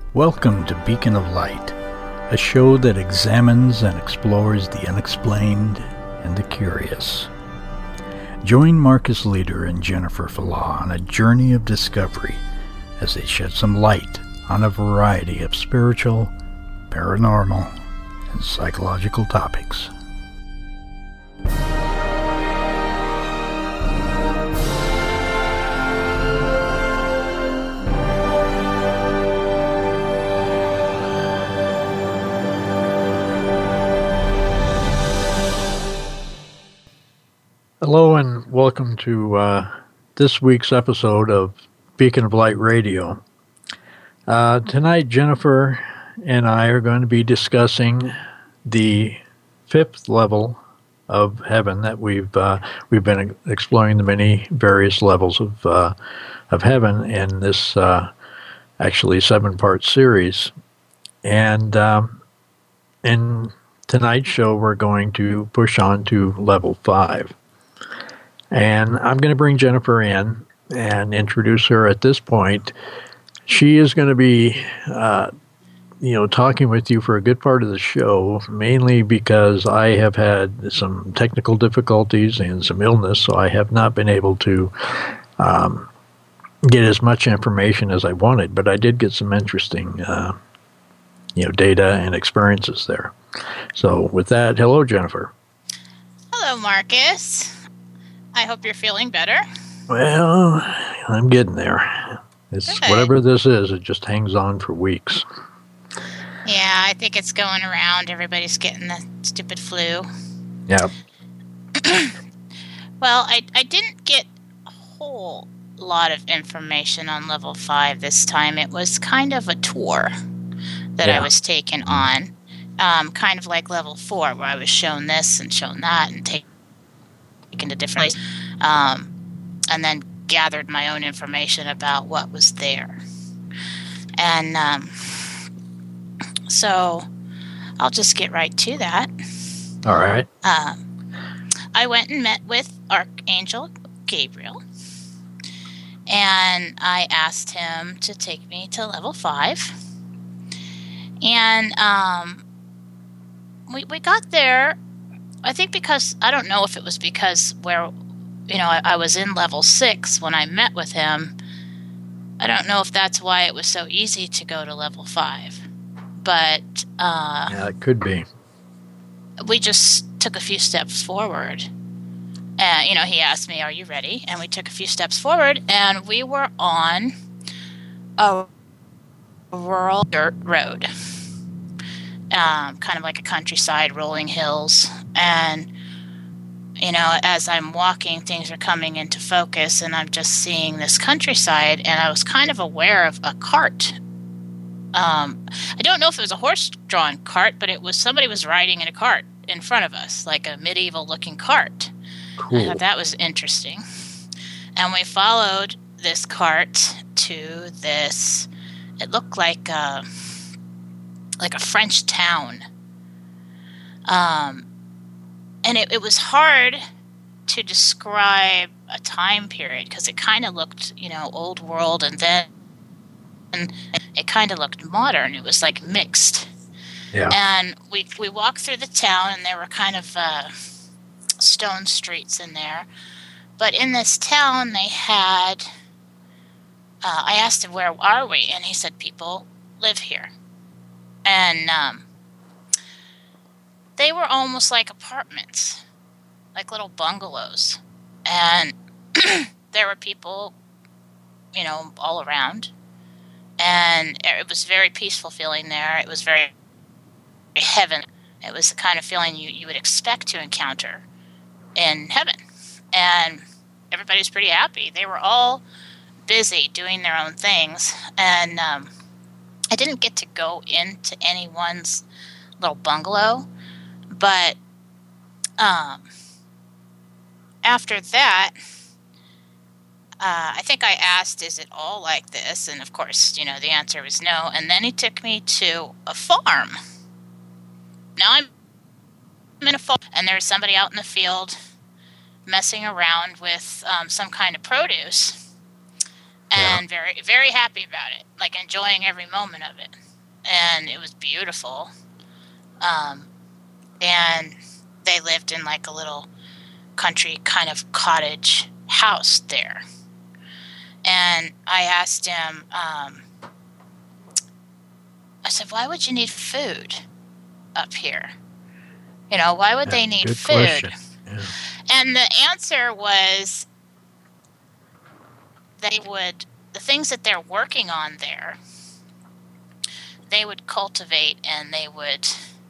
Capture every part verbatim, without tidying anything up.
Welcome to Beacon of Light, a show that examines and explores the unexplained and the curious. Join Marcus Leader and Jennifer Falah on a journey of discovery as they shed some light on a variety of spiritual, paranormal, and psychological topics. Hello and welcome to uh, this week's episode of Beacon of Light Radio. Uh, tonight, Jennifer and I are going to be discussing the fifth level of heaven that we've uh, we've been exploring the many various levels of uh, of heaven in this uh, actually seven-part series. And um, in tonight's show, we're going to push on to level five. And I'm going to bring Jennifer in and introduce her at this point. She is going to be, uh, you know, talking with you for a good part of the show, mainly because I have had some technical difficulties and some illness, so I have not been able to um, get as much information as I wanted. But I did get some interesting, uh, you know, data and experiences there. So with that, hello, Jennifer. Hello, Marcus. I hope you're feeling better. Well, I'm getting there. It's Good. Whatever this is, it just hangs on for weeks. Yeah, I think it's going around. Everybody's getting the stupid flu. Yeah. Well, I, I didn't get a whole lot of information on level five this time. It was kind of a tour that yeah. I was taken on. Um, kind of like level four, where I was shown this and shown that and taken into different places, um, and then gathered my own information about what was there. And um, so I'll just get right to that. All right. Um, I went and met with Archangel Gabriel, and I asked him to take me to level five. And um, we we got there. I think because, I don't know if it was because where, you know, I, I was in level six when I met with him. I don't know if that's why it was so easy to go to level five. But, uh... yeah, it could be. We just took a few steps forward. And, you know, he asked me, are you ready? And we took a few steps forward, and we were on a rural dirt road. Um, kind of like a countryside, rolling hills. And, you know, as I'm walking, things are coming into focus, and I'm just seeing this countryside, and I was kind of aware of a cart. Um, I don't know if it was a horse-drawn cart, but it was somebody was riding in a cart in front of us, like a medieval-looking cart. Cool. I thought that was interesting. And we followed this cart to this, it looked like a, like a French town. Um, and it, it was hard to describe a time period because it kind of looked, you know, old world, and then it kind of looked modern. It was like mixed. Yeah. And we we walked through the town, and there were kind of uh, stone streets in there. But in this town, they had. Uh, I asked him, "Where are we?" And he said, "People live here." And um, they were almost like apartments, like little bungalows. And there were people, you know, all around. And it was very peaceful feeling there. It was very heaven. It was the kind of feeling you, you would expect to encounter in heaven. And everybody was pretty happy. They were all busy doing their own things. And um, I didn't get to go into anyone's little bungalow, but um, after that, uh, I think I asked, is it all like this? And of course, you know, the answer was no. And then he took me to a farm. Now I'm in a farm, and there's somebody out in the field messing around with um, some kind of produce. and Yeah. very, very happy about it, like enjoying every moment of it. And it was beautiful. Um, and they lived in like a little country kind of cottage house there. And I asked him, um, I said, why would you need food up here? You know, why would Yeah, they need good food? question. Yeah. And the answer was they would, the things that they're working on there, they would cultivate and they would,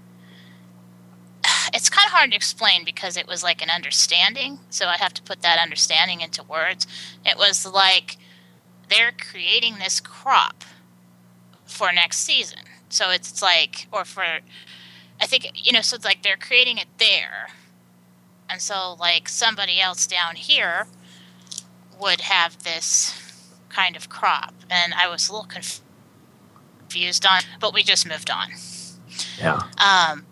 it's kind of hard to explain because it was like an understanding. So I have to put that understanding into words. It was like they're creating this crop for next season. So it's like, or for, I think, you know, so it's like they're creating it there. And so like somebody else down here would have this kind of crop. And I was a little confused on, but we just moved on. Yeah. Um,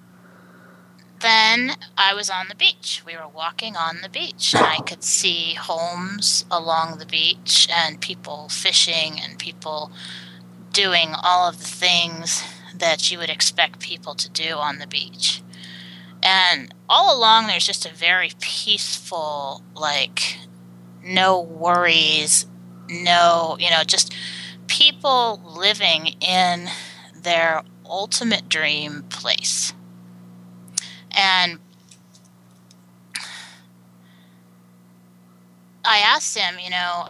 then I was on the beach. We were walking on the beach, and I could see homes along the beach and people fishing and people doing all of the things that you would expect people to do on the beach. And all along, there's just a very peaceful, like, no worries, no, you know, just people living in their ultimate dream place. And I asked him, you know,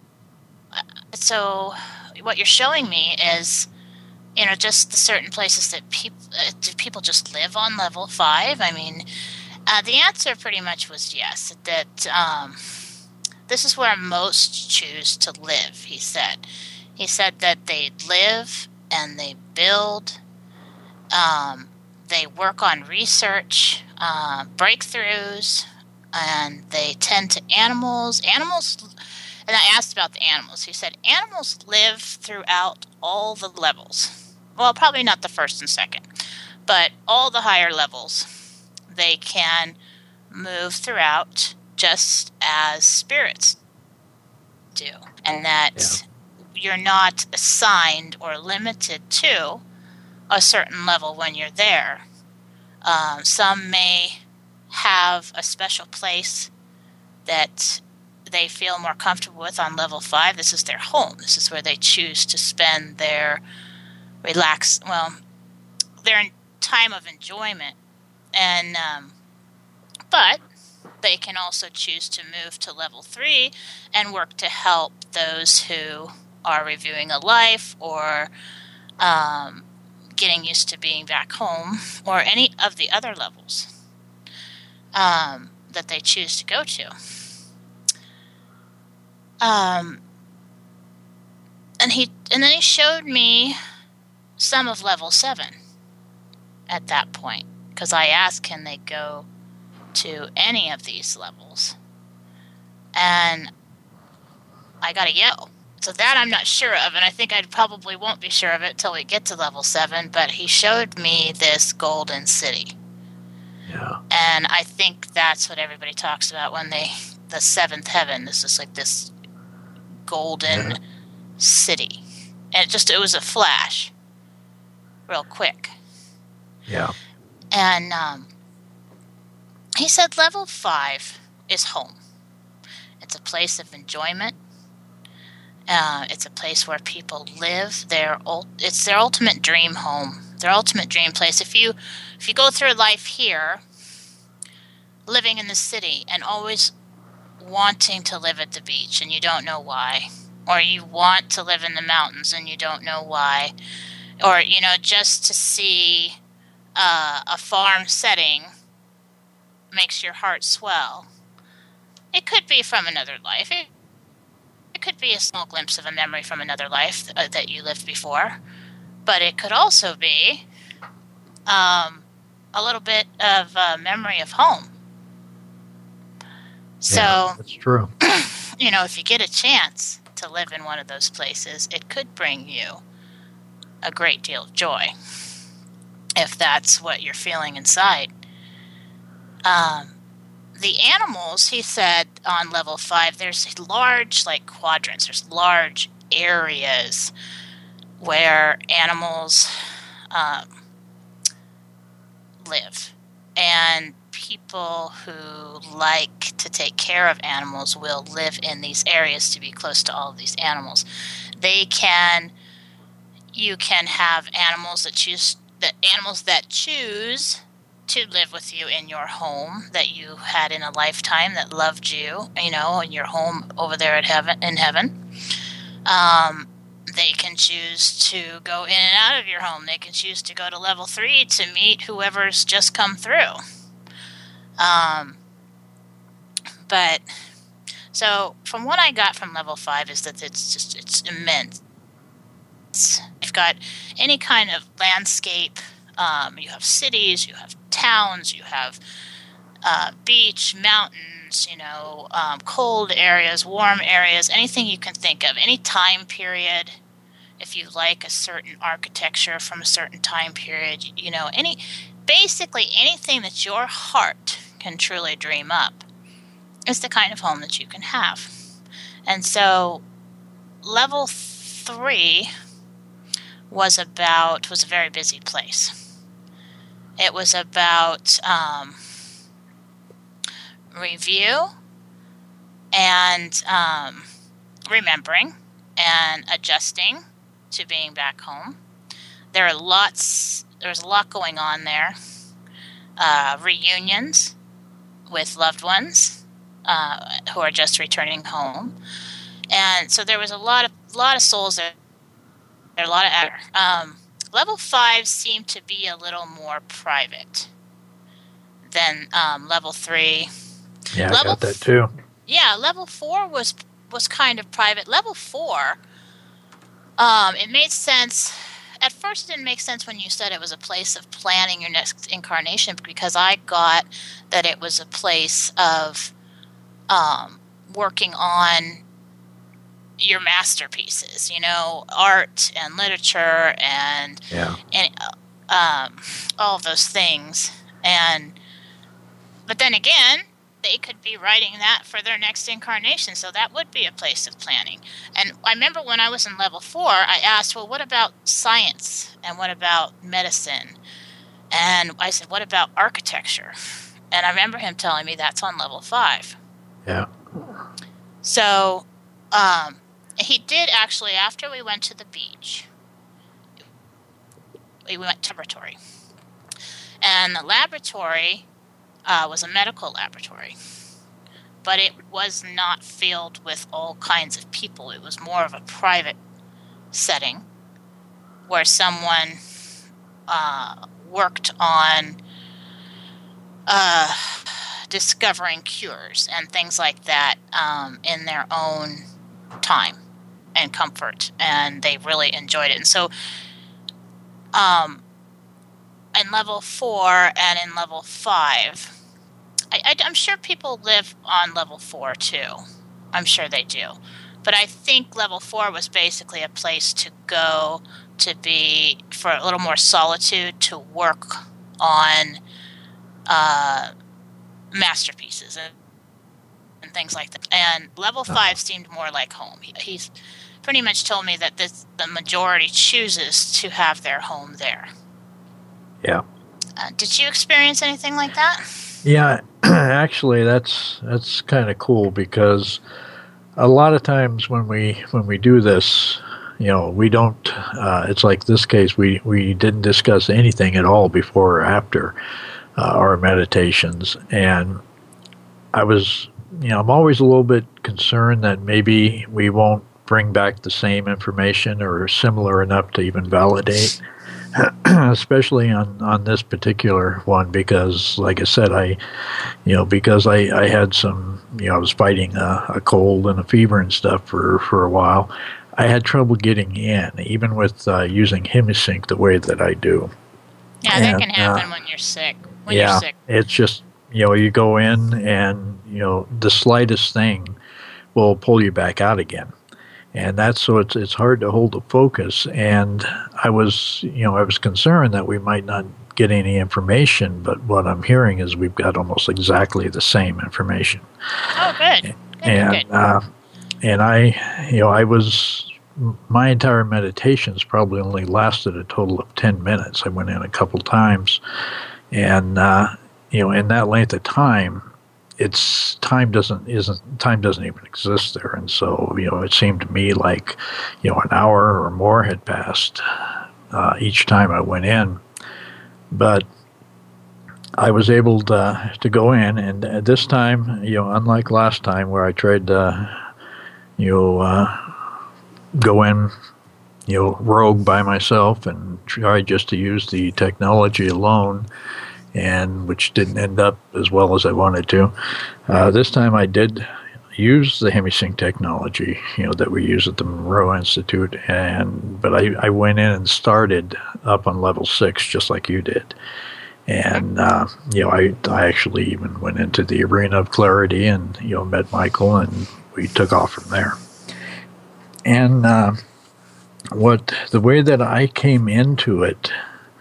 so what you're showing me is, you know, just the certain places that people, uh, do people just live on level five? I mean, uh, the answer pretty much was yes, that um, this is where most choose to live, he said. He said that they live and they build, um, they work on research, uh, breakthroughs, and they tend to animals. Animals, and I asked about the animals. He said animals live throughout all the levels. Well, probably not the first and second, but all the higher levels. They can move throughout just as spirits do. And that yeah. You're not assigned or limited to a certain level when you're there. Um, some may have a special place that they feel more comfortable with on level five. This is their home. This is where they choose to spend their relax, well, their time of enjoyment. And um, but they can also choose to move to level three and work to help those who are reviewing a life or um, getting used to being back home, or any of the other levels um, that they choose to go to. Um, and he and then he showed me some of level seven at that point, because I asked, can they go to any of these levels? And I got a yell. So that I'm not sure of, and I think I probably won't be sure of it till we get to level seven, but he showed me this golden city. Yeah. And I think that's what everybody talks about when they, the seventh heaven, this is like this golden yeah. city. And it just, it was a flash, real quick. Yeah. And um, he said level five is home. It's a place of enjoyment. Uh, it's a place where people live. Their it's their ultimate dream home, their ultimate dream place. If you if you go through life here, living in the city and always wanting to live at the beach and you don't know why, or you want to live in the mountains and you don't know why, or you know just to see uh, a farm setting makes your heart swell. It could be from another life. It, It could be a small glimpse of a memory from another life uh, that you lived before, but it could also be um, a little bit of a memory of home. So, yeah, that's true. You know, if you get a chance to live in one of those places, it could bring you a great deal of joy, if that's what you're feeling inside. Um, the animals, he said, on level five, there's large, like, quadrants. There's large areas where animals um, live. And people who like to take care of animals will live in these areas to be close to all of these animals. They can, you can have animals that choose, the animals that choose to live with you in your home that you had in a lifetime that loved you, you know, in your home over there at heaven, in heaven. Um, they can choose to go in and out of your home. They can choose to go to level three to meet whoever's just come through. Um, but so from what I got from level five is that it's just, it's immense. You've got any kind of landscape. Um, you have cities, you have towns, you have uh, beach, mountains, you know, um, cold areas, warm areas, anything you can think of, any time period. If you like a certain architecture from a certain time period, you know, any basically anything that your heart can truly dream up is the kind of home that you can have. And so level three was about, was a very busy place. It was about um, review and um, remembering and adjusting to being back home. There are lots, there's a lot going on there. Uh, reunions with loved ones uh, who are just returning home. And so there was a lot of, lot of souls there. There are a lot of air. Um, level five seemed to be a little more private than um, level three. Yeah, level I got that too. F- yeah, level four was was kind of private. Level four, um, it made sense. At first, it didn't make sense when you said it was a place of planning your next incarnation, because I got that it was a place of um, working on your masterpieces, you know, art and literature and yeah. and um, all of those things. And but then again, they could be writing that for their next incarnation, so that would be a place of planning. And I remember when I was in level four, I asked, well, what about science? And what about medicine? And I said, what about architecture? And I remember him telling me that's on level five. Yeah. So um, he did actually, after we went to the beach, we went to laboratory. And the laboratory uh, was a medical laboratory. But it was not filled with all kinds of people. It was more of a private setting where someone uh, worked on uh, discovering cures and things like that um, in their own time and comfort. And they really enjoyed it. And so um, in level four and in level five, I, I, I'm sure people live on level four too. I'm sure they do. But I think level four was basically a place to go to be, for a little more solitude, to work on uh, masterpieces and, and things like that. And level five seemed more like home. He, he's pretty much told me that this, the majority chooses to have their home there. Yeah. Uh, did you experience anything like that? Yeah, actually, that's that's kind of cool, because a lot of times when we when we do this, you know, we don't. Uh, it's like this case, we we didn't discuss anything at all before or after uh, our meditations, and I was, you know, I'm always a little bit concerned that maybe we won't bring back the same information or similar enough to even validate. Especially on, on this particular one, because, like I said, I, you know, because I, I had some, you know, I was fighting a, a cold and a fever and stuff for, for a while. I had trouble getting in, even with uh, using Hemisync the way that I do. Yeah, and, that can happen uh, when you're sick. When yeah, you're sick. It's just, you know, you go in and, you know, the slightest thing will pull you back out again. And that's, so it's it's hard to hold the focus. And I was, you know, I was concerned that we might not get any information, but what I'm hearing is we've got almost exactly the same information. Oh, good. Good, and good, good. Uh, and I, you know, I was my entire meditations probably only lasted a total of ten minutes. I went in a couple times, and uh, you know, in that length of time, it's time doesn't isn't time doesn't even exist there, and so you know, it seemed to me like you know an hour or more had passed uh, each time I went in, but I was able to to go in, and uh, this time, you know, unlike last time where I tried to, you know. Uh, go in, you know, rogue by myself and try just to use the technology alone, and which didn't end up as well as I wanted to. Uh, this time I did use the HemiSync technology, you know, that we use at the Monroe Institute, and but I, I went in and started up on level six just like you did. And, uh, you know, I, I actually even went into the Arena of Clarity and, you know, met Michael, and we took off from there. And uh, what the way that I came into it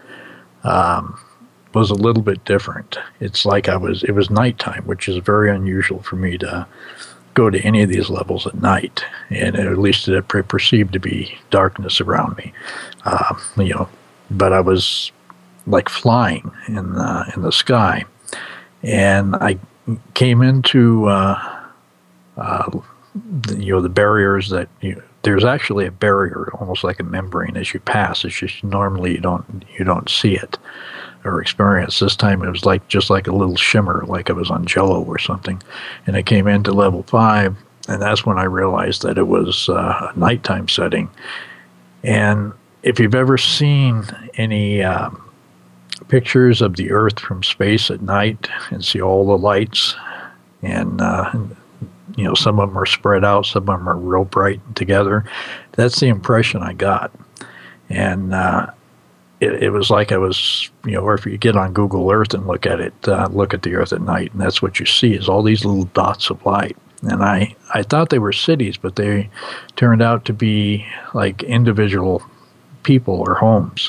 um, was a little bit different. It's like I was, it was nighttime, which is very unusual for me to go to any of these levels at night. And at least it pre- perceived to be darkness around me, uh, you know, but I was like flying in the, in the sky. And I came into, uh, uh, the, you know, the barriers that you, there's actually a barrier, almost like a membrane, as you pass. It's just normally you don't you don't see it or experience. This time it was like just like a little shimmer, like I was on Jello or something. And I came into level five, and that's when I realized that it was uh, a nighttime setting. And if you've ever seen any uh, pictures of the Earth from space at night and see all the lights, and uh, you know, some of them are spread out, some of them are real bright together. That's the impression I got. And uh, it, it was like I was, you know, or if you get on Google Earth and look at it, uh, look at the Earth at night, and that's what you see is all these little dots of light. And I, I thought they were cities, but they turned out to be like individual people or homes.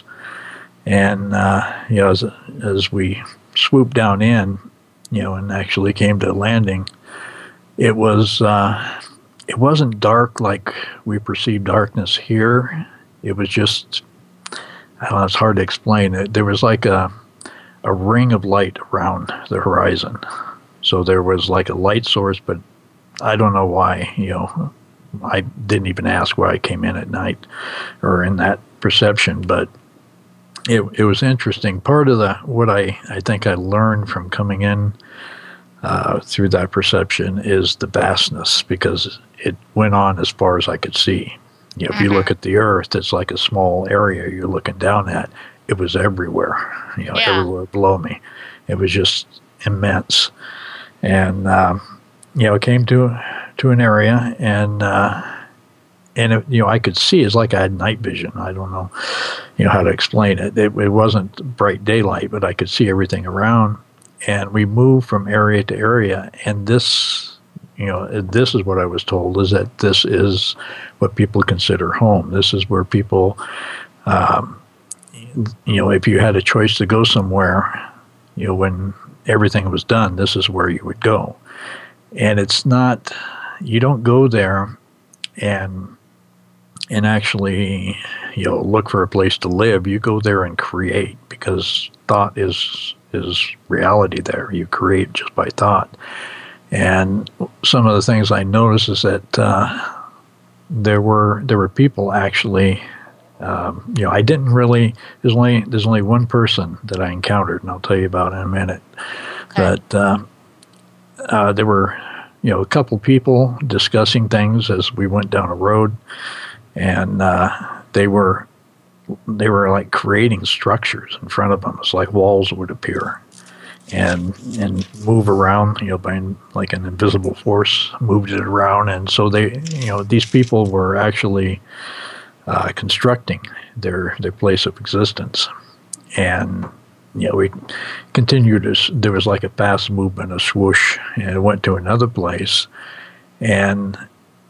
And, uh, you know, as, as we swooped down in, you know, and actually came to landing, It was, uh, it wasn't dark like we perceive darkness here. It was just, I don't know, it's hard to explain. There was like a, a ring of light around the horizon. So there was like a light source, but I don't know why, you know, I didn't even ask why I came in at night or in that perception, but it, it was interesting. Part of the, what I, I think I learned from coming in Uh, through that perception is the vastness, because it went on as far as I could see. You know, if you look at the Earth, it's like a small area you're looking down at. It was everywhere, you know, yeah. everywhere below me. It was just immense. And, um, you know, it came to to an area, and, uh, and it, you know, I could see. It's like I had night vision. I don't know, you know, how to explain it. It, it wasn't bright daylight, but I could see everything around. And we moved from area to area, and this, you know, this is what I was told, is that this is what people consider home. This is where people, um, you know, if you had a choice to go somewhere, you know, when everything was done, this is where you would go. And it's not, you don't go there and and actually, you know, look for a place to live. You go there and create, because thought is is reality there. You create just by thought. And some of the things I noticed is that uh, there were there were people actually, um, you know, I didn't really, there's only, there's only one person that I encountered, and I'll tell you about in a minute. Okay. But uh, uh, there were, you know, a couple people discussing things as we went down a road, and uh, they were they were like creating structures in front of them. It's like walls would appear and and move around, you know, by like an invisible force moved it around. And so they, you know, these people were actually uh, constructing their their place of existence. And, you know, we continued as there was like a fast movement, a swoosh, and it went to another place. And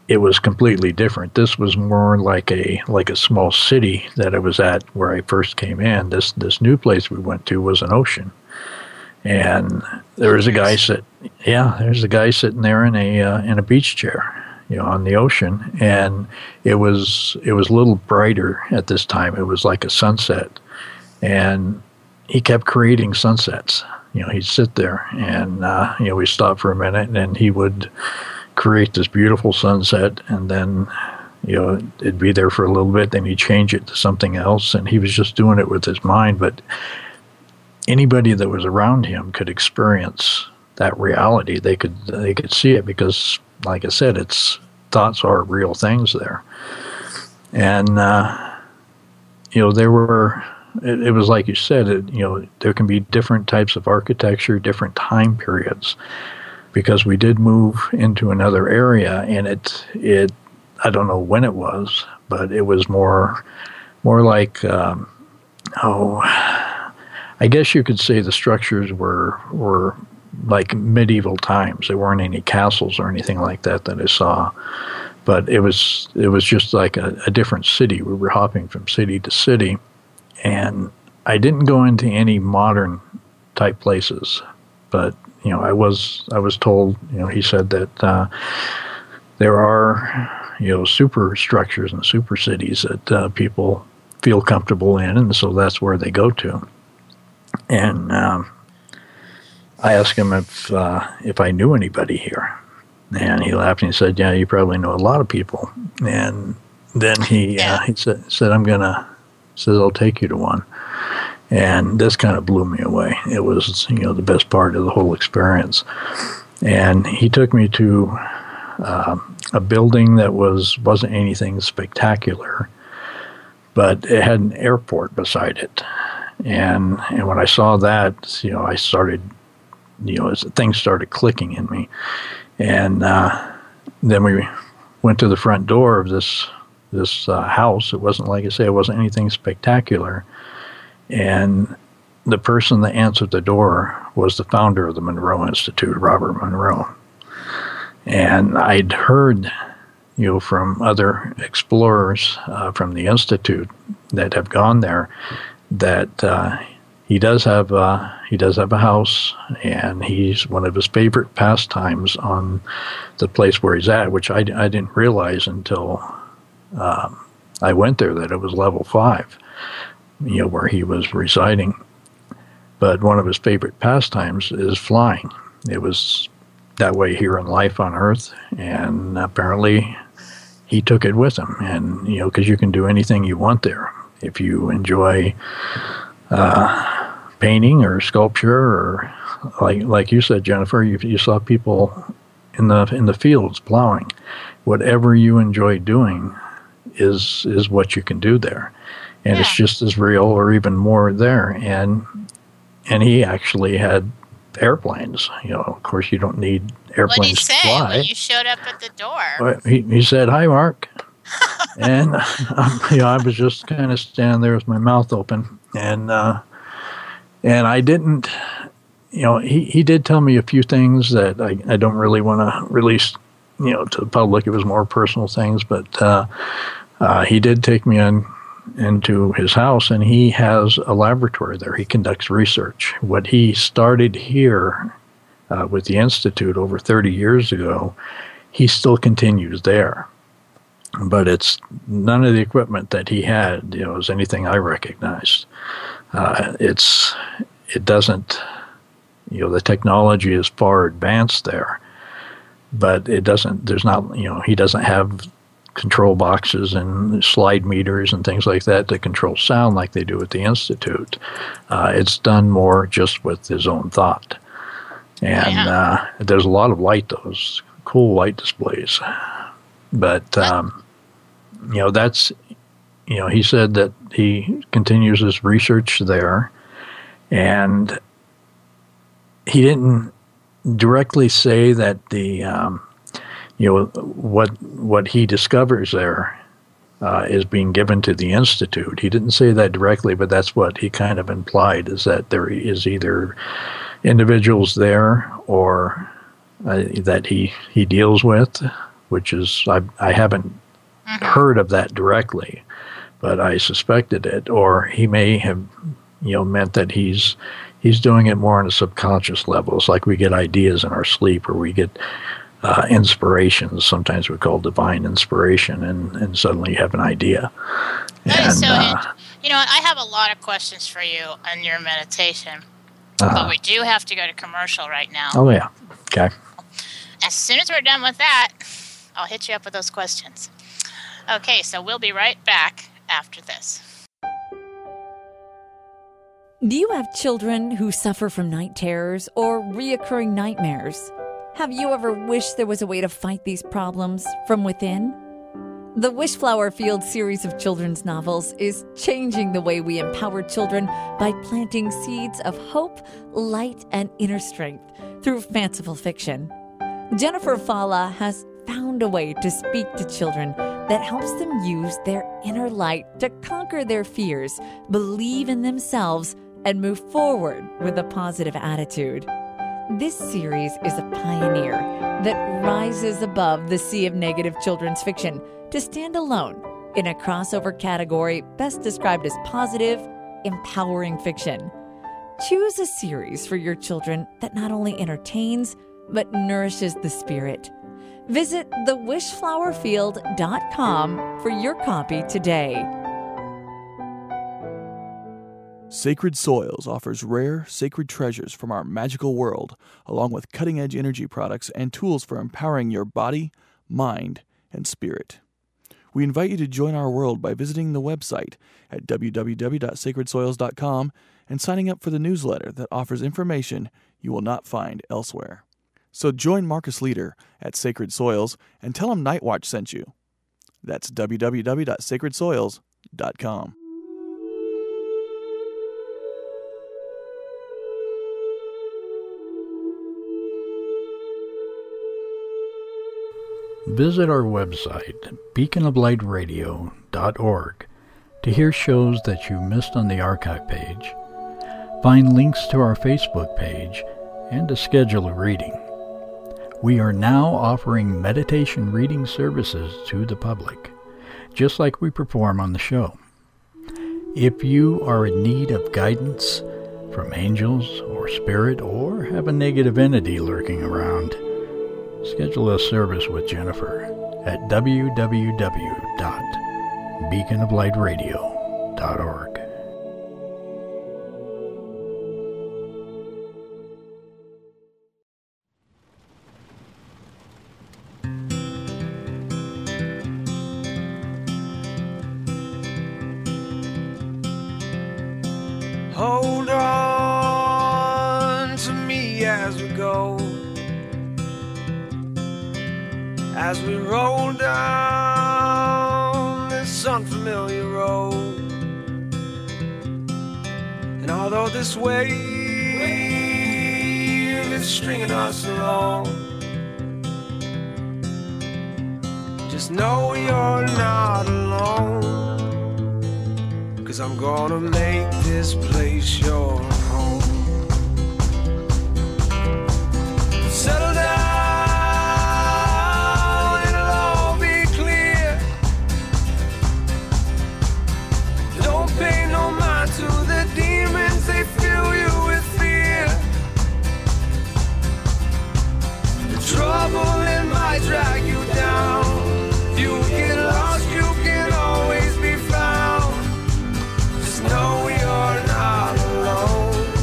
it was completely different. This was more like a like a small city that I was at where I first came in. This this new place we went to was an ocean, and there was a guy sit. Yeah, there's a guy sitting there in a uh, in a beach chair, you know, on the ocean, and it was it was a little brighter at this time. It was like a sunset, and he kept creating sunsets. You know, he'd sit there, and uh, you know, we stopped for a minute, and then he would create this beautiful sunset, and then, you know, it'd be there for a little bit, then he'd change it to something else, and he was just doing it with his mind. But anybody that was around him could experience that reality. They could they could see it because, like I said, it's thoughts are real things there. And uh, you know, there were. It, it was like you said. It, you know, there can be different types of architecture, different time periods. Because we did move into another area, and it it I don't know when it was, but it was more more like um, oh, I guess you could say the structures were were like medieval times. There weren't any castles or anything like that that I saw, but it was it was just like a, a different city. We were hopping from city to city, and I didn't go into any modern type places, but you know, I was I was told, you know, he said that uh, there are, you know, super structures and super cities that uh, people feel comfortable in, and so that's where they go to. And um, I asked him if uh, if I knew anybody here, and he laughed and he said, "Yeah, you probably know a lot of people." And then he uh, he said, said "I'm gonna," says, "I'll take you to one." And this kind of blew me away. It was, you know, the best part of the whole experience. And he took me to uh, a building that was, wasn't anything spectacular, but it had an airport beside it. And and when I saw that, you know, I started, you know, things started clicking in me. And uh, then we went to the front door of this, this uh, house. It wasn't, like I say, it wasn't anything spectacular. And the person that answered the door was the founder of the Monroe Institute, Robert Monroe. And I'd heard, you know, from other explorers uh, from the Institute that have gone there that uh, he does have uh, he does have a house, and he's one of his favorite pastimes on the place where he's at, which I, I didn't realize until um, I went there that it was level five. You know, where he was residing. But one of his favorite pastimes is flying. It was that way here in life on Earth, and apparently he took it with him. And, you know, because you can do anything you want there. If you enjoy uh, painting or sculpture, or like like you said, Jennifer, you, you saw people in the in the fields plowing. Whatever you enjoy doing is is what you can do there. And yeah. It's just as real or even more there. And and he actually had airplanes. You know, of course, you don't need airplanes what did he say to fly. When you showed up at the door? But he, he said, "Hi, Mark." And um, you know, I was just kind of standing there with my mouth open. And uh, and I didn't, you know, he, he did tell me a few things that I, I don't really want to release, you know, to the public. It was more personal things. But uh, uh, he did take me in. into his house, and he has a laboratory there. He conducts research. What he started here uh, with the Institute over thirty years ago, he still continues there. But it's none of the equipment that he had, you know, is anything I recognized. Uh, it's it doesn't, you know, the technology is far advanced there, but it doesn't. There's not, you know, he doesn't have control boxes and slide meters and things like that to control sound like they do at the Institute. Uh, it's done more just with his own thought. And yeah. uh, there's a lot of light, those cool light displays. But, um, you know, that's, you know, he said that he continues his research there, and he didn't directly say that the, um, you know, what what he discovers there uh, is being given to the Institute. He didn't say that directly, but that's what he kind of implied, is that there is either individuals there or uh, that he, he deals with, which is, I, I haven't mm-hmm. heard of that directly, but I suspected it. Or he may have, you know, meant that he's he's doing it more on a subconscious level. It's like we get ideas in our sleep, or we get uh, inspirations. Sometimes we call divine inspiration, and, and suddenly you have an idea. That and, is so, uh, you know, I have a lot of questions for you on your meditation, uh-huh. but we do have to go to commercial right now. Oh, yeah. Okay. As soon as we're done with that, I'll hit you up with those questions. Okay, so we'll be right back after this. Do you have children who suffer from night terrors or reoccurring nightmares? Have you ever wished there was a way to fight these problems from within? The Wishflower Field series of children's novels is changing the way we empower children by planting seeds of hope, light, and inner strength through fanciful fiction. Jennifer Falla has found a way to speak to children that helps them use their inner light to conquer their fears, believe in themselves, and move forward with a positive attitude. This series is a pioneer that rises above the sea of negative children's fiction to stand alone in a crossover category best described as positive, empowering fiction. Choose a series for your children that not only entertains, but nourishes the spirit. Visit the wishflower field dot com for your copy today. Sacred Soils offers rare, sacred treasures from our magical world, along with cutting-edge energy products and tools for empowering your body, mind, and spirit. We invite you to join our world by visiting the website at w w w dot sacred soils dot com and signing up for the newsletter that offers information you will not find elsewhere. So join Marcus Leader at Sacred Soils and tell him Nightwatch sent you. That's w w w dot sacred soils dot com. Visit our website, beacon of light radio dot org, to hear shows that you missed on the archive page, find links to our Facebook page, and to schedule a reading. We are now offering meditation reading services to the public, just like we perform on the show. If you are in need of guidance from angels or spirit, or have a negative entity lurking around, schedule a service with Jennifer at w w w dot beacon of light radio dot org. Hold on to me as we go, as we roll down this unfamiliar road. And although this wave is stringing us along, just know you're not alone, 'cause I'm gonna make this place your home. Settle down, it'll all be clear. Don't pay no mind to the demons, they fill you with fear. The trouble, it might drag you down. You get lost, you can always be found. Just know you're not alone.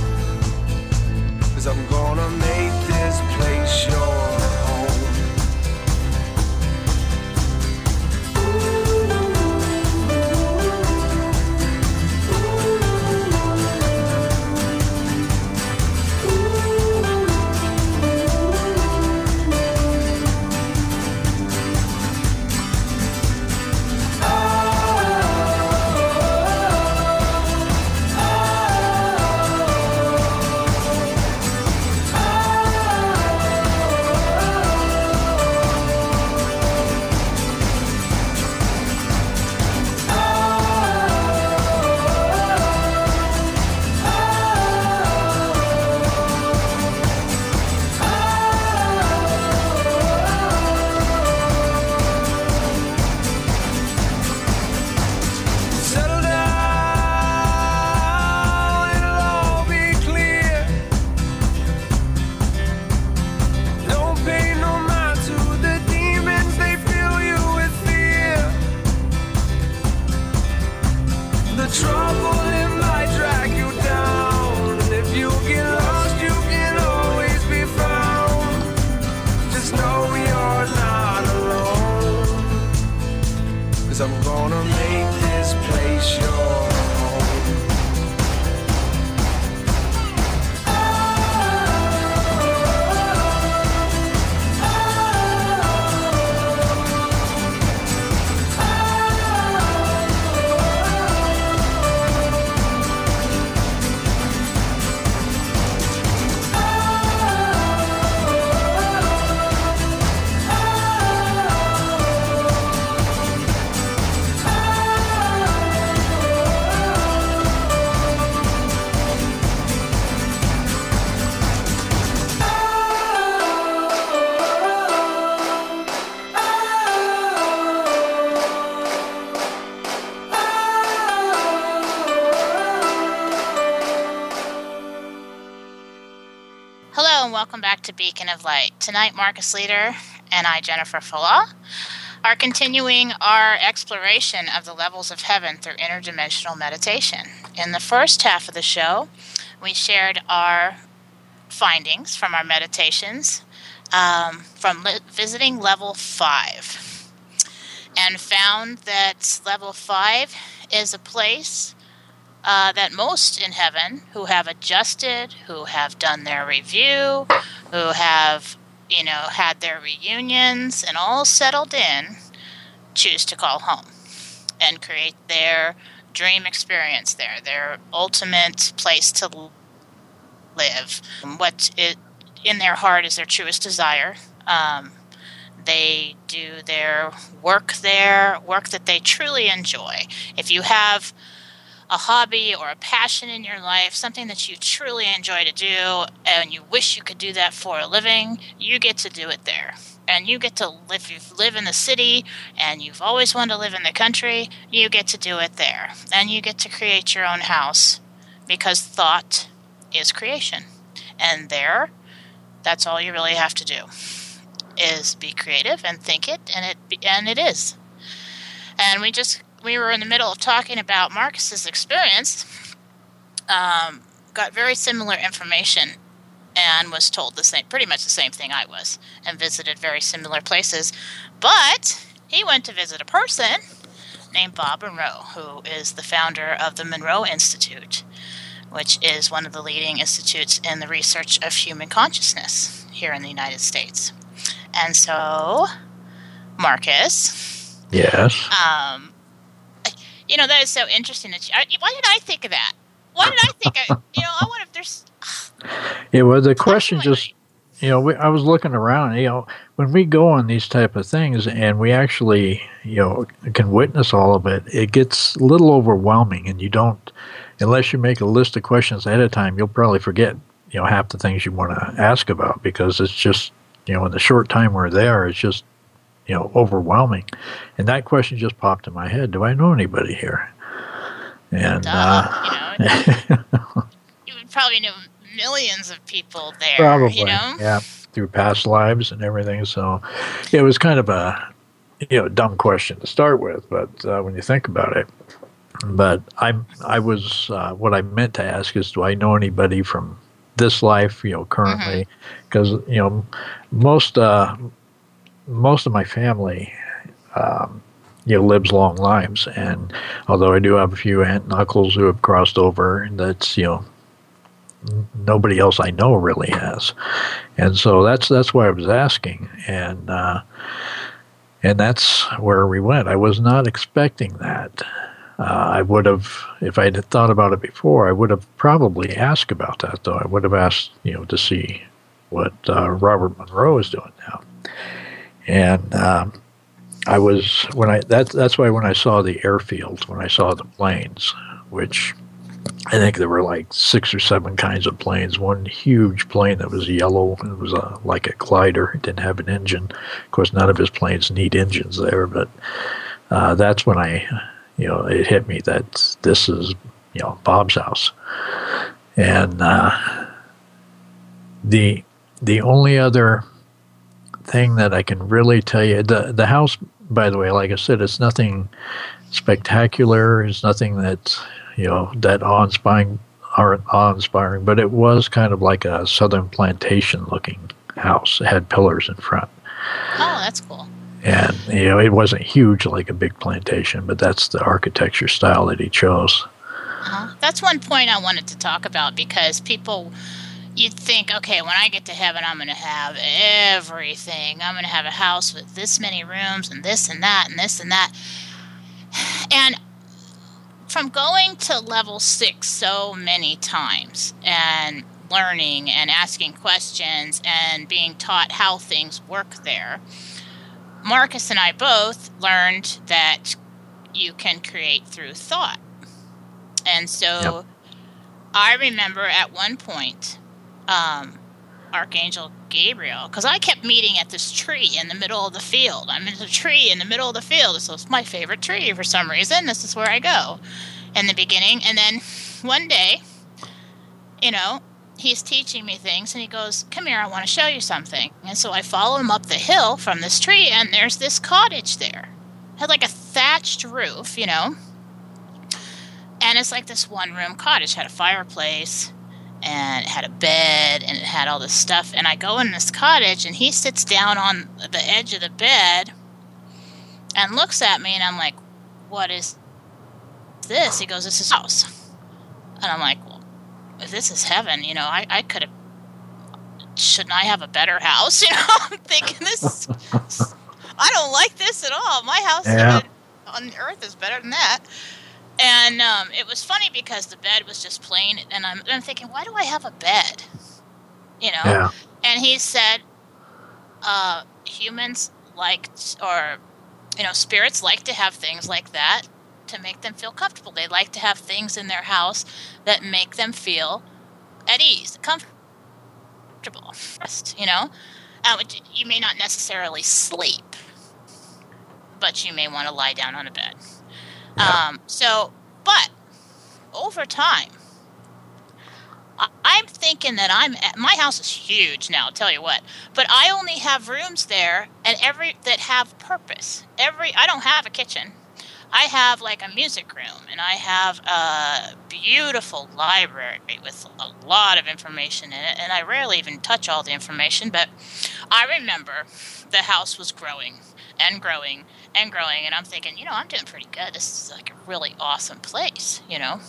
Hello and welcome back to Beacon of Light. Tonight, Marcus Leader and I, Jennifer Falah, are continuing our exploration of the levels of heaven through interdimensional meditation. In the first half of the show, we shared our findings from our meditations um, from li- visiting level five, and found that level five is a place Uh, that most in heaven who have adjusted, who have done their review, who have, you know, had their reunions and all settled in, choose to call home and create their dream experience there, their ultimate place to live. What it, in their heart is their truest desire. Um, they do their work there, work that they truly enjoy. If you have a hobby or a passion in your life, something that you truly enjoy to do, and you wish you could do that for a living, you get to do it there. And you get to live, if you live in the city and you've always wanted to live in the country, you get to do it there. And you get to create your own house, because thought is creation. And there, that's all you really have to do, is be creative and think it, and it and it is. And we just we were in the middle of talking about Marcus's experience, um, got very similar information, and was told the same, pretty much the same thing I was, and visited very similar places. But he went to visit a person named Bob Monroe, who is the founder of the Monroe Institute, which is one of the leading institutes in the research of human consciousness here in the United States. And so, Marcus. Yes. Um, you know, that is so interesting. That you, I, why did I think of that? Why did I think of, you know, I wonder if there's... Yeah, well, the question just, you know, we, I was looking around, you know, when we go on these type of things and we actually, you know, can witness all of it, it gets a little overwhelming, and you don't, unless you make a list of questions ahead of time, you'll probably forget, you know, half the things you want to ask about, because it's just, you know, in the short time we're there, it's just, you know, overwhelming. And that question just popped in my head. Do I know anybody here? And, Duh, uh, you know, you would probably know millions of people there, probably, you know? yeah, through past lives and everything. So it was kind of a, you know, dumb question to start with, but uh, when you think about it, but I, I was, uh, what I meant to ask is, do I know anybody from this life, you know, currently? Because, mm-hmm. you know, most, uh, most of my family, um, you know, lives long lives, and although I do have a few aunt and uncles who have crossed over, that's, you know, n- nobody else I know really has, and so that's that's why I was asking, and uh, and that's where we went. I was not expecting that. Uh, I would have, if I had thought about it before, I would have probably asked about that, though. I would have asked, you know, to see what uh, Robert Monroe is doing now. And um, I was, when I, that's, that's why when I saw the airfield, when I saw the planes, which I think there were like six or seven kinds of planes, one huge plane that was yellow, it was a, like a glider, it didn't have an engine. Of course, none of his planes need engines there, but uh, that's when I, you know, it hit me that this is, you know, Bob's house. And uh, the, the only other thing that I can really tell you, the the house, by the way, like I said, it's nothing spectacular. It's nothing that's, you know, that awe-inspiring, awe-inspiring, but it was kind of like a southern plantation looking house. It had pillars in front. Oh, that's cool. And, you know, it wasn't huge like a big plantation, but that's the architecture style that he chose. Uh-huh. That's one point I wanted to talk about, because people... You'd think, okay, when I get to heaven, I'm going to have everything. I'm going to have a house with this many rooms and this and that and this and that. And from going to level six so many times and learning and asking questions and being taught how things work there, Marcus and I both learned that you can create through thought. And so yep. I remember at one point... Um, Archangel Gabriel, because I kept meeting at this tree in the middle of the field. I'm in a tree in the middle of the field. So it's my favorite tree for some reason. This is where I go in the beginning. And then one day, you know, he's teaching me things, and he goes, come here, I want to show you something. And so I follow him up the hill from this tree, and there's this cottage there. It had like a thatched roof, you know. And it's like this one-room cottage. It had a fireplace, and it had a bed, and it had all this stuff. And I go in this cottage, and he sits down on the edge of the bed and looks at me, and I'm like, what is this? He goes, this is house. And I'm like, well, if this is heaven, you know, I, I could have, shouldn't I have a better house? You know, I'm thinking this, I don't like this at all. My house yeah. on earth is better than that. And um, it was funny because the bed was just plain, and I'm, I'm thinking, why do I have a bed? You know? Yeah. And he said, uh, humans like, or, you know, spirits like to have things like that to make them feel comfortable. They like to have things in their house that make them feel at ease, comfortable, you know? Uh, you may not necessarily sleep, but you may want to lie down on a bed. Yeah. Um, so, but over time, I, I'm thinking that I'm at, my house is huge now, I'll tell you what, but I only have rooms there and every that have purpose. Every I don't have a kitchen. I have like a music room, and I have a beautiful library with a lot of information in it, and I rarely even touch all the information, but I remember the house was growing and growing and growing, and I'm thinking, you know, I'm doing pretty good. This is like a really awesome place, you know?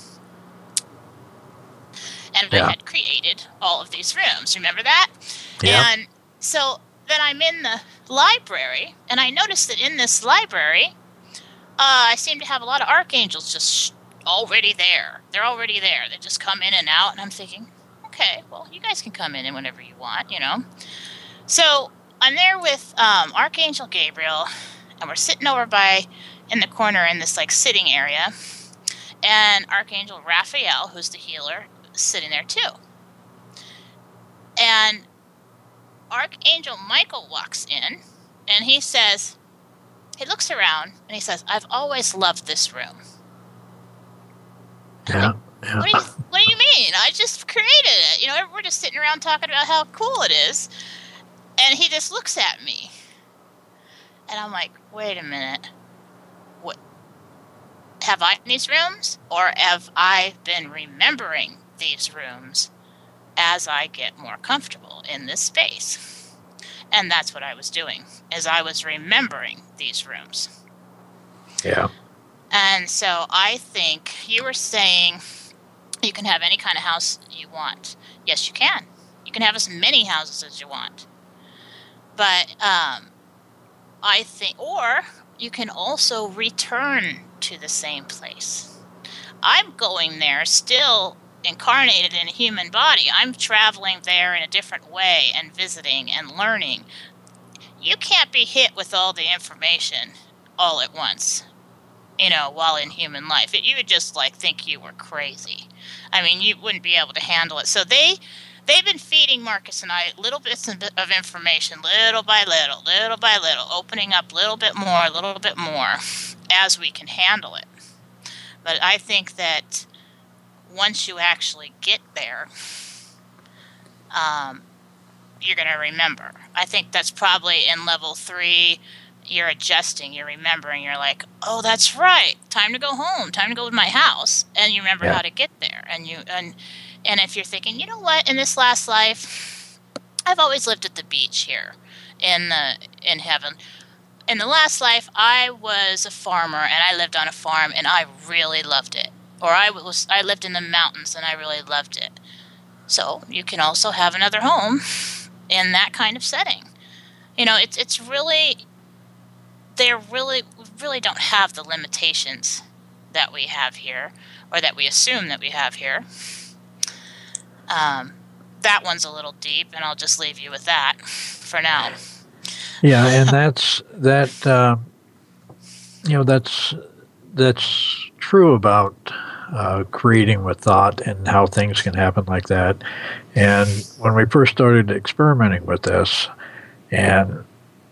And yeah. I had created all of these rooms. Remember that? Yeah. And so then I'm in the library, and I noticed that in this library, uh, I seem to have a lot of archangels just already there. They're already there. They just come in and out, and I'm thinking, okay, well, you guys can come in whenever you want, you know? So I'm there with um, Archangel Gabriel, and we're sitting over by, in the corner in this, like, sitting area, and Archangel Raphael, who's the healer, is sitting there, too. And Archangel Michael walks in, and he says, he looks around, and he says, I've always loved this room. Yeah. Like, yeah. What do you, what do you mean? I just created it. You know, we're just sitting around talking about how cool it is. And he just looks at me. And I'm like, wait a minute. What? Have I in these rooms? Or have I been remembering these rooms as I get more comfortable in this space? And that's what I was doing, is I was remembering these rooms. Yeah. And so I think you were saying you can have any kind of house you want. Yes, you can. You can have as many houses as you want. But um, I think, or you can also return to the same place. I'm going there still incarnated in a human body. I'm traveling there in a different way and visiting and learning. You can't be hit with all the information all at once, you know, while in human life. It, you would just, like, think you were crazy. I mean, you wouldn't be able to handle it. So they... They've been feeding Marcus and I little bits of information, little by little, little by little, opening up a little bit more, a little bit more, as we can handle it. But I think that once you actually get there, um, you're going to remember. I think that's probably in level three, you're adjusting, you're remembering, you're like, oh, that's right, time to go home, time to go to my house, and you remember yeah. how to get there, and you and. And if you're thinking, you know what, in this last life, I've always lived at the beach here in the in heaven. In the last life, I was a farmer, and I lived on a farm, and I really loved it. Or I was I lived in the mountains, and I really loved it. So you can also have another home in that kind of setting. You know, it's it's really, they really really don't have the limitations that we have here, or that we assume that we have here. Um, that one's a little deep, and I'll just leave you with that for now. Yeah, and that's that. Uh, you know, that's that's true about uh, creating with thought and how things can happen like that. And when we first started experimenting with this, and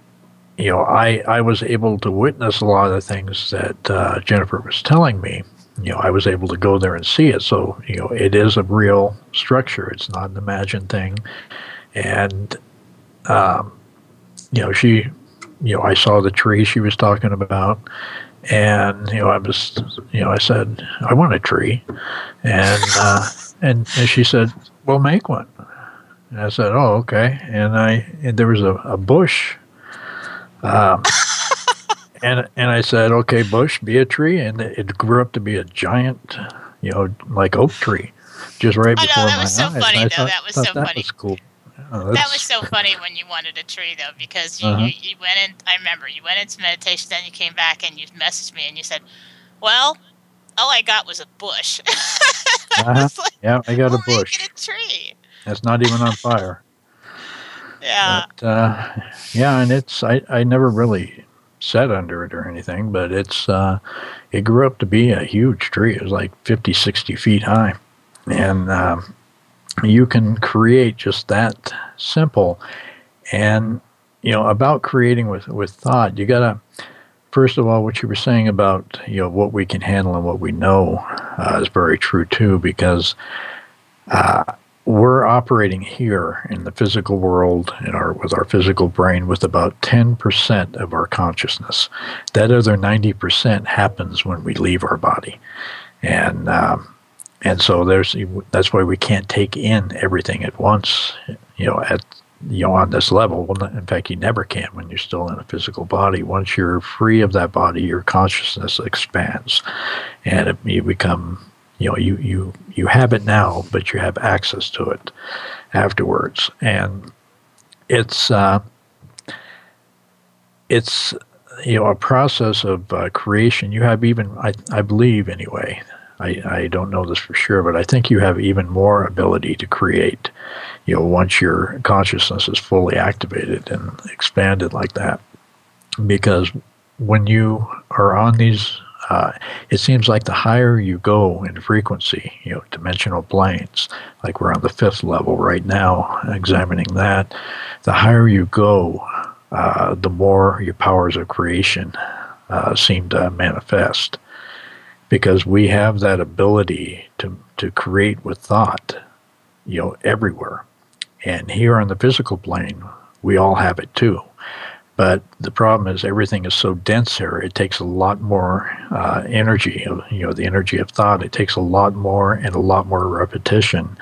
you know, I I was able to witness a lot of the things that uh, Jennifer was telling me. you know, I was able to go there and see it. So, you know, it is a real structure. It's not an imagined thing. And, um, you know, she, you know, I saw the tree she was talking about. And, you know, I was, you know, I said, I want a tree. And, uh, and, and she said, well, make one. And I said, oh, okay. And I, and there was a, a bush. Um, and, and I said, okay, bush, be a tree. And it grew up to be a giant, you know, like oak tree, just right I before know, that my was so eyes. funny, I though. thought, That was thought so that funny. was cool. Oh, That was so funny when you wanted a tree, though, because you, Uh-huh. you, you went in, I remember, you went into meditation, then you came back and you messaged me and you said, well, all I got was a bush. I Uh-huh. was like, Yeah, I got we'll a bush. make it a tree. That's not even on fire. Yeah. But, uh, yeah, and it's, I, I never really sat under it or anything, but it's, uh, it grew up to be a huge tree. It was like fifty, sixty feet high. And, um, you can create just that simple. And, you know, about creating with, with thought, you got to, first of all, what you were saying about, you know, what we can handle and what we know uh, is very true too, because uh, we're operating here in the physical world in our with our physical brain with about ten percent of our consciousness. That other ninety percent happens when we leave our body. And, um, and so there's, that's why we can't take in everything at once, you know, at, you know, on this level. Well, in fact, you never can when you're still in a physical body. Once you're free of that body, your consciousness expands, and it, you become, you know, you, you, you have it now, but you have access to it afterwards. And it's, uh, it's, you know, a process of uh, creation. You have even, I, I believe anyway, I, I don't know this for sure, but I think you have even more ability to create, you know, once your consciousness is fully activated and expanded like that. Because when you are on these, uh, it seems like the higher you go in frequency, you know, dimensional planes, like we're on the fifth level right now, examining that, the higher you go, uh, the more your powers of creation uh, seem to manifest. Because we have that ability to, to create with thought, you know, everywhere. And here on the physical plane, we all have it too. But the problem is everything is so dense here, it takes a lot more uh, energy, you know, the energy of thought. It takes a lot more and a lot more repetition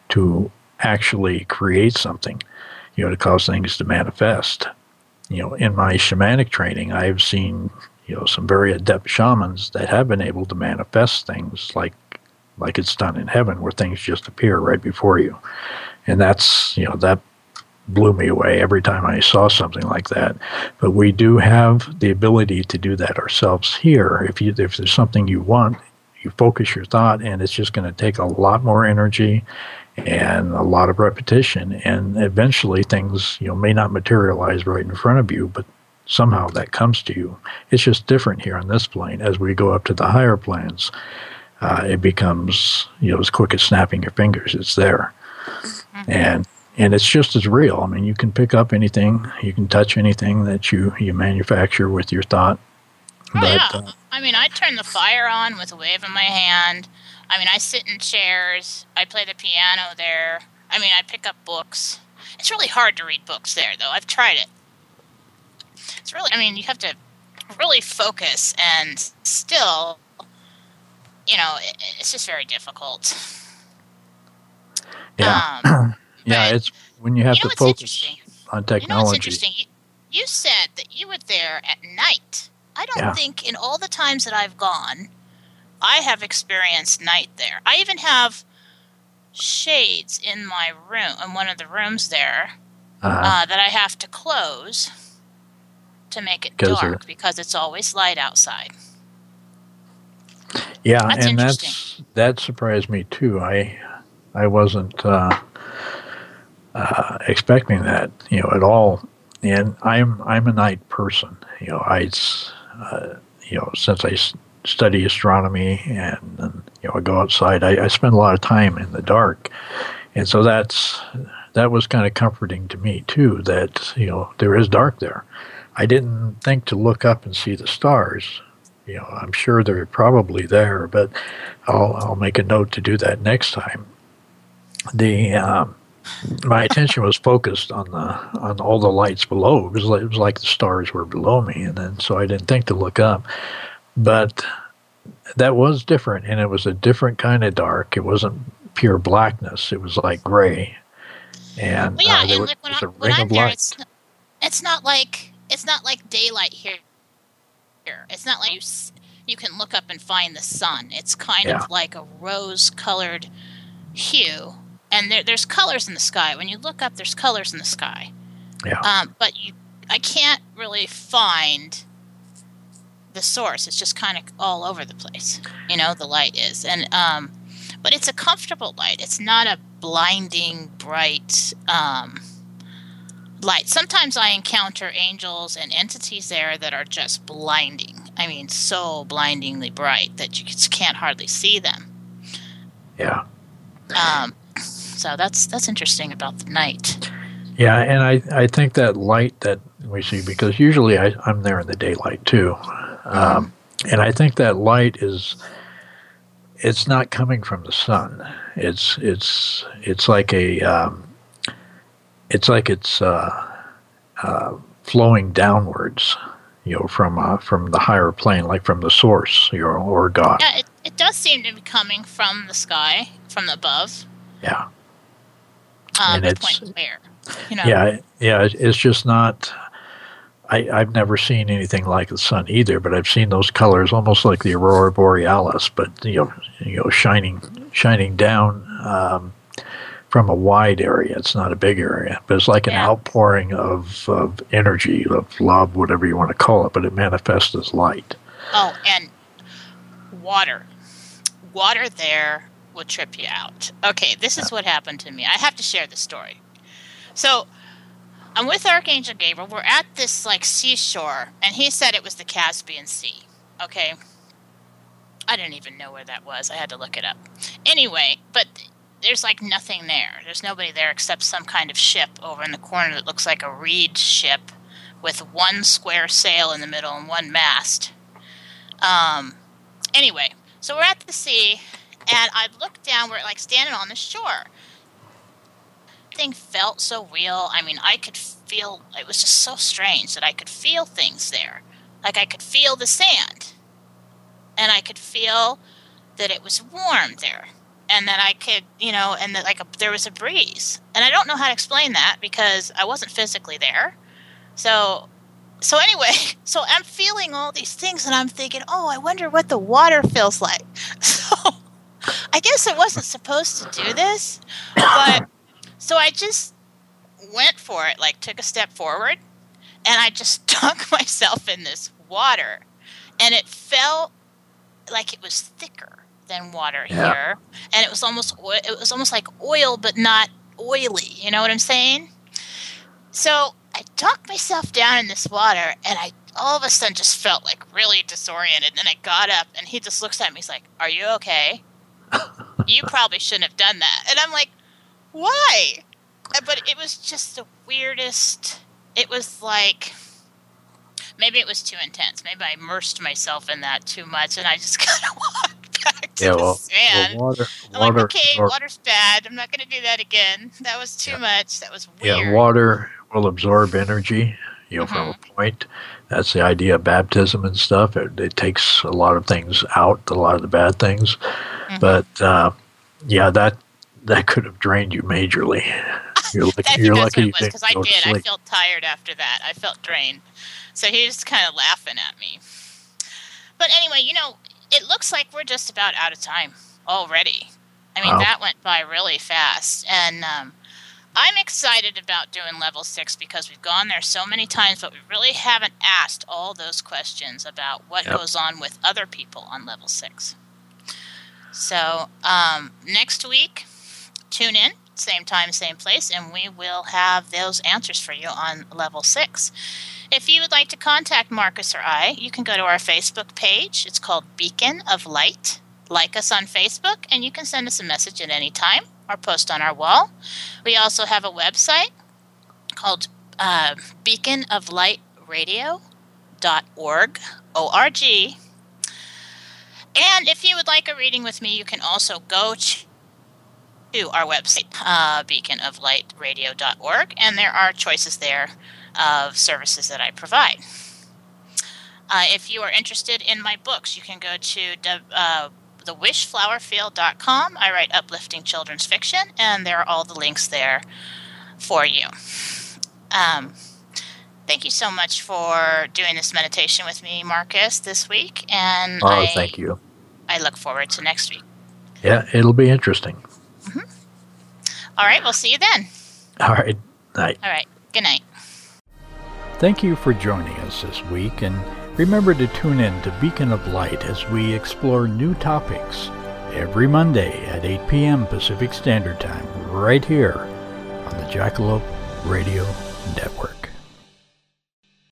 to actually create something, you know, to cause things to manifest. You know, in my shamanic training, I've seen, you know, some very adept shamans that have been able to manifest things like like it's done in heaven, where things just appear right before you. And that's, you know, that blew me away every time I saw something like that. But we do have the ability to do that ourselves here. If you if there's something you want, you focus your thought, and it's just going to take a lot more energy and a lot of repetition. And eventually things, you know, may not materialize right in front of you, but somehow that comes to you. It's just different here on this plane. As we go up to the higher planes, uh, it becomes, you know, as quick as snapping your fingers. It's there. Mm-hmm. And and it's just as real. I mean, you can pick up anything. You can touch anything that you, you manufacture with your thought. Oh, but, yeah. Uh, I mean, I turn the fire on with a wave of my hand. I mean, I sit in chairs. I play the piano there. I mean, I pick up books. It's really hard to read books there, though. I've tried it. It's really, I mean, you have to really focus, and still, you know, it, it's just very difficult. Yeah. Um, yeah, but, it's when you have you know to what's focus interesting? on You know what's technology. interesting? You, you said that you were there at night. I don't Yeah. think in all the times that I've gone, I have experienced night there. I even have shades in my room, in one of the rooms there, uh-huh. uh, that I have to close to make it 'Cause dark of- because it's always light outside. Yeah, That's and interesting. that's that surprised me too. I I wasn't uh, uh, expecting that, you know, at all. And I'm I'm a night person. You know, I uh, you know since I s- study astronomy and, and you know I go outside, I, I spend a lot of time in the dark, and so that's that was kind of comforting to me too. That you know there is dark there. I didn't think to look up and see the stars, you know, I'm sure they're probably there, but I'll I'll make a note to do that next time. The um, my attention was focused on the on all the lights below. It was like, it was like the stars were below me, and then so I didn't think to look up. But that was different, and it was a different kind of dark. It wasn't pure blackness. It was like gray, and well, yeah, uh, there and was, like when, was I, a when ring I'm of there, light. it's it's not like it's not like daylight here. Here, it's not like you s- you can look up and find the sun. It's kind Yeah. of like a rose-colored hue, and there, there's colors in the sky. When you look up, there's colors in the sky. Yeah. Um, but you, I can't really find the source. It's just kind of all over the place. You know, the light is, and um, but it's a comfortable light. It's not a blinding bright um, light. Sometimes I encounter angels and entities there that are just blinding. I mean, so blindingly bright that you just can't hardly see them. Yeah. Um, so that's that's interesting about the night. Yeah, and I, I think that light that we see, because usually I, I'm there in the daylight too, um, and I think that light is, it's not coming from the sun. It's it's it's like a um, it's like it's uh, uh, flowing downwards, you know, from uh, from the higher plane, like from the source, you know, or God. Yeah, it, it does seem to be coming from the sky, from above. Yeah. Um, And but it's- point where, you know. Yeah, yeah, it- it's just not. I, I've never seen anything like the sun either, but I've seen those colors almost like the aurora borealis, but you know, you know, shining, shining down um, from a wide area. It's not a big area, but it's like an Yeah. outpouring of, of energy, of love, whatever you want to call it. But it manifests as light. Oh, and water. Water there will trip you out. Okay, this is what happened to me. I have to share this story. So, I'm with Archangel Gabriel. We're at this, like, seashore, and he said it was the Caspian Sea. Okay? I didn't even know where that was. I had to look it up. Anyway, but there's, like, nothing there. There's nobody there except some kind of ship over in the corner that looks like a reed ship with one square sail in the middle and one mast. Um, anyway, so we're at the sea, and I looked down, we're like standing on the shore. Everything felt so real. I mean, I could feel, it was just so strange that I could feel things there. Like I could feel the sand, and I could feel that it was warm there, and that I could, you know, and that like a, there was a breeze. And I don't know how to explain that because I wasn't physically there. So So anyway, so I'm feeling all these things, and I'm thinking, oh, I wonder what the water feels like. So I guess I wasn't supposed to do this, but so I just went for it, like took a step forward, and I just dunk myself in this water, and it felt like it was thicker than water Yeah. here, and it was almost oil, it was almost like oil, but not oily. You know what I'm saying? So I dunked myself down in this water, and I all of a sudden just felt like really disoriented. And I got up, and he just looks at me. He's like, "Are you okay? You probably shouldn't have done that." And I'm like, "Why?" But it was just the weirdest. It was like maybe it was too intense. Maybe I immersed myself in that too much, and I just kind of walked back to Yeah, the well, sand. well water, I'm water, like, okay, or- water's bad. I'm not going to do that again. That was too Yeah. much. That was weird. yeah, water will absorb energy, you know, from a point. That's the idea of baptism and stuff. It, it takes a lot of things out, a lot of the bad things. Mhm. But uh, yeah, that that could have drained you majorly. You're lucky, I think you're that's lucky what you it was, didn't because I go to did. I sleep. felt tired after that. I felt drained. So he was kind of laughing at me. But anyway, you know, it looks like we're just about out of time already. I mean, Wow. that went by really fast. And um, I'm excited about doing level six because we've gone there so many times, but we really haven't asked all those questions about what Yep. goes on with other people on level six. So um, next week, tune in, same time, same place, and we will have those answers for you on level six. If you would like to contact Marcus or I, you can go to our Facebook page. It's called Beacon of Light. Like us on Facebook, and you can send us a message at any time or post on our wall. We also have a website called uh, beacon of light radio dot org, O R G. And if you would like a reading with me, you can also go to to our website, uh, beacon of light radio dot org, and there are choices there of services that I provide. Uh, if you are interested in my books, you can go to uh, the wish flower field dot com. I write uplifting children's fiction, and there are all the links there for you. Um, thank you so much for doing this meditation with me, Marcus, this week. And Oh, I, thank you. I look forward to next week. Yeah, it'll be interesting. Mm-hmm. All right, we'll see you then. All right. Night. All right, good night. Thank you for joining us this week, and remember to tune in to Beacon of Light as we explore new topics every Monday at eight p.m. Pacific Standard Time, right here on the Jackalope Radio Network.